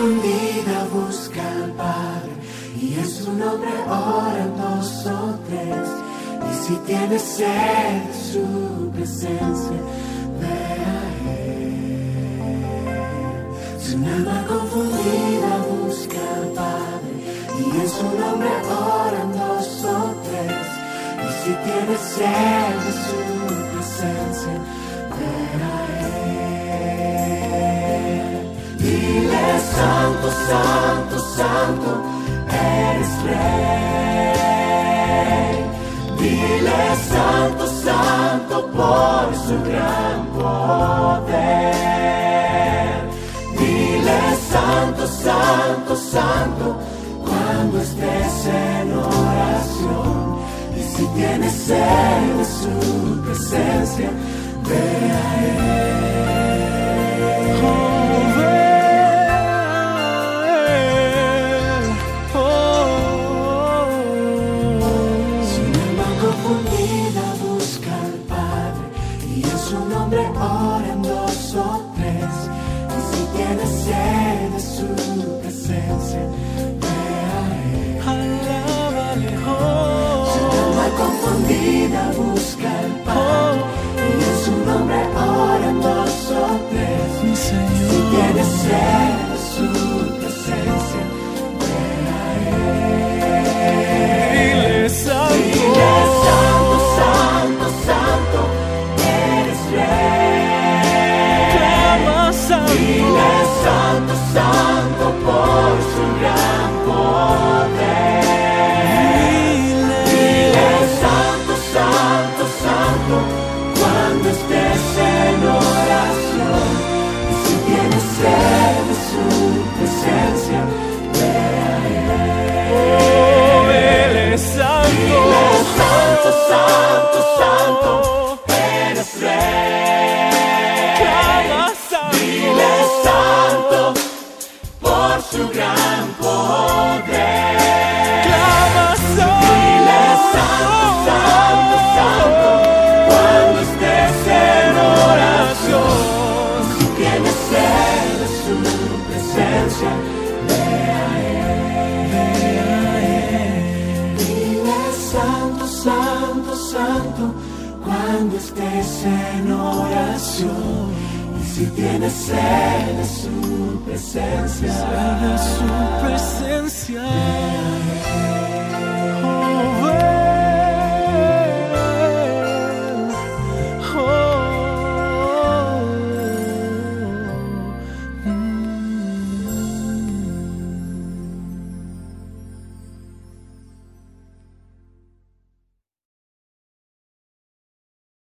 confundida busca al Padre, y en su nombre oran dos o tres. Y si tienes sed de su presencia, ve a Él. Si un alma confundida busca al Padre, y en su nombre oran dos o tres. Y si tienes sed de su presencia, ve a Él. Dile: Santo, Santo, Santo, eres Rey. Dile: Santo, Santo, por su gran poder. Dile: Santo, Santo, Santo, cuando estés en oración. Y si tienes sed de su presencia, ve a Él. Si un alma confundida busca al Padre, y en su nombre oran dos o tres. Y si tienes sed de su presencia, ve a Él. Si un alma confundida busca al Padre, y en su nombre oran dos o tres. Y si tienes sed de su presencia, ve a Él. Dile: Santo, Santo, Santo, eres Rey. Dile: Santo, Santo, por su gran poder. Dile: Santo, Santo, Santo, cuando estés en oración. Y si tienes sed de su presencia, ve a Él. Dile: Santo, Santo, Santo, eres Rey. Dile: Santo, por su gran poder. Dile: Santo, Santo, Santo, cuando estés en oración. Si tienes sed de su presencia, ve a Él. Dile: Santo, Santo, Santo, cuando estés en oración. Y si tienes sed de su presencia,